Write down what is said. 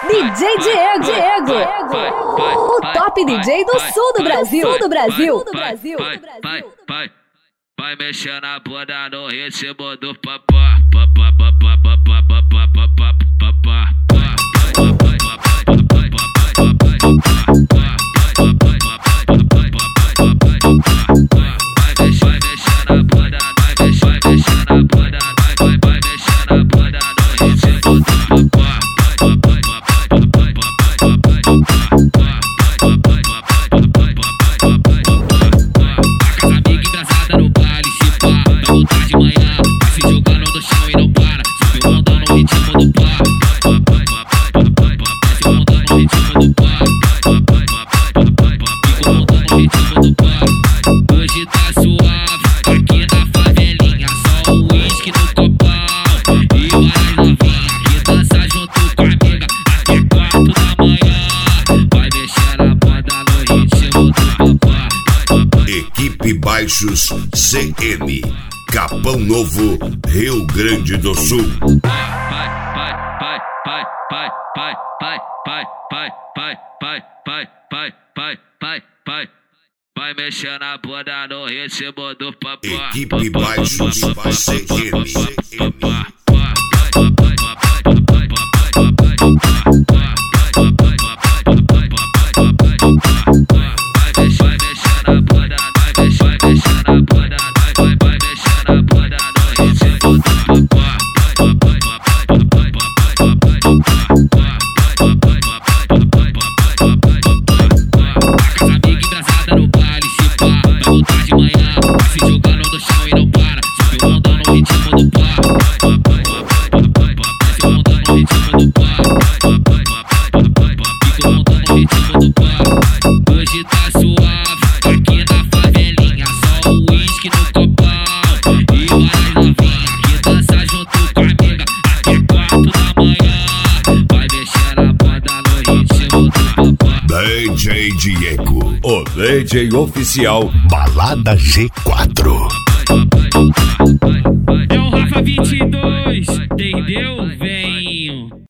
DJ Diego, o top DJ do sul do Brasil. Vai mexer na bunda no ritmo do papá. Hoje tá suave, aqui na favelinha, só o uísque no copão e várias novinhas que dança junto com a amiga até 4 da manhã. Vai mexer na banda no ritmo do papá. Equipe Baixos CM, Capão Novo, Rio Grande do Sul. Vai mexer na bunda no ritmo do papá. Equipe Baixos CM. Hoje tá suave, aqui na favelinha, só o uísque no copão e várias novinhas que dança junto com a amiga até 4 da manhã. Vai mexer na banda no ritmo do papá. DJ Diego, o DJ oficial Balada G4. É o Rafa 22, entendeu?